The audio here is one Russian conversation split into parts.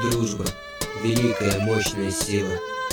Дружба — великая, мощная сила.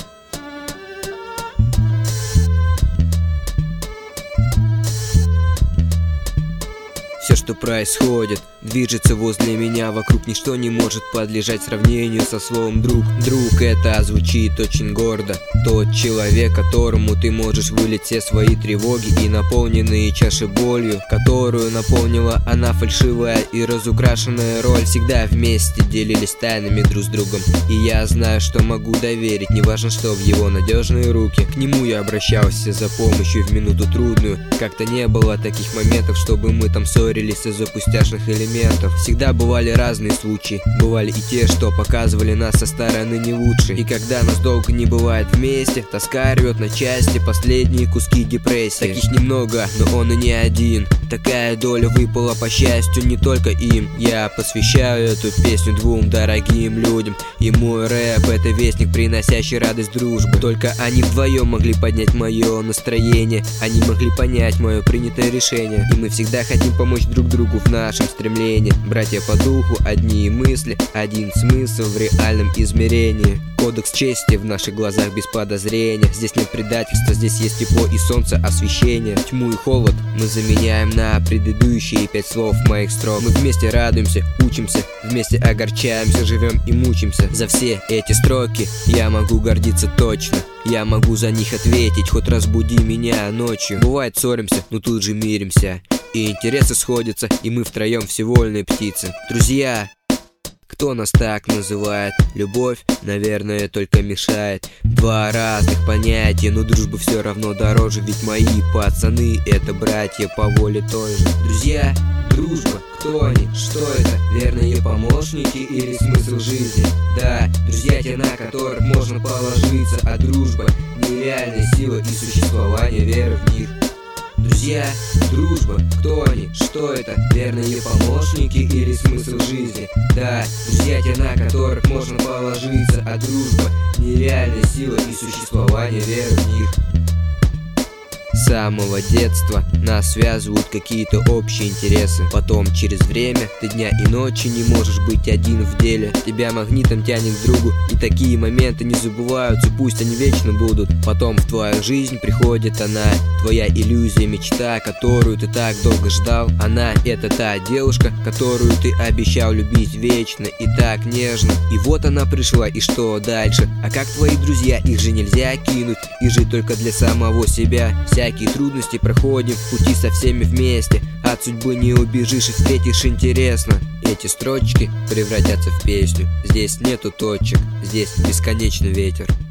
Все, что происходит, движется возле меня. Вокруг ничто не может подлежать сравнению со словом «друг». Друг — это звучит очень гордо. Тот человек, которому ты можешь вылить все свои тревоги и наполненные чаши болью, которую наполнила она фальшивая и разукрашенная роль. Всегда вместе делились тайнами друг с другом, и я знаю, что могу доверить, неважно что, в его надежные руки. К нему я обращался за помощью в минуту трудную. Как-то не было таких моментов, чтобы мы там ссорились из-за пустяшных элементов. Всегда бывали разные случаи, бывали и те, что показывали нас со стороны не лучше. И когда нас долго не бывает вместе, тоска рвет на части последние куски депрессии. Таких немного, но он и не один. Такая доля выпала, по счастью, не только им. Я посвящаю эту песню двум дорогим людям. И мой рэп — это вестник, приносящий радость дружбы. Только они вдвоем могли поднять мое настроение. Они могли понять мое принятое решение. И мы всегда хотим помочь друг другу в нашем стремлении. Братья по духу, одни мысли, один смысл в реальном измерении. Кодекс чести в наших глазах без подозрения. Здесь нет предательства, здесь есть тепло и солнце освещение. Тьму и холод мы заменяем на предыдущие 5 слов моих строк. Мы вместе радуемся, учимся, вместе огорчаемся, живем и мучимся. За все эти строки я могу гордиться точно. Я могу за них ответить, хоть разбуди меня ночью. Бывает ссоримся, но тут же миримся. И интересы сходятся, и мы втроем всевольные птицы. Друзья, кто нас так называет? Любовь, наверное, только мешает. Два разных понятия, но дружба все равно дороже. Ведь мои пацаны — это братья по воле той же. Друзья, дружба, кто они? Что это? Верные помощники или смысл жизни? Да, друзья те, на которых можно положиться. А дружба — нереальная сила и существование веры в них. Друзья, дружба, кто они? Что это? Верные помощники или смысл жизни? Да, друзья те, на которых можно положиться. А дружба — нереальная сила и существование веры в них. С самого детства нас связывают какие-то общие интересы. Потом через время ты дня и ночи не можешь быть один в деле. Тебя магнитом тянет к другу, и такие моменты не забываются, пусть они вечно будут. Потом в твою жизнь приходит она, твоя иллюзия, мечта, которую ты так долго ждал. Она — это та девушка, которую ты обещал любить вечно и так нежно. И вот она пришла, и что дальше? А как твои друзья? Их же нельзя кинуть и жить только для самого себя. Всякие трудности проходим в пути со всеми вместе. От судьбы не убежишь и встретишь интересно. Эти строчки превратятся в песню. Здесь нету точек, здесь бесконечный ветер.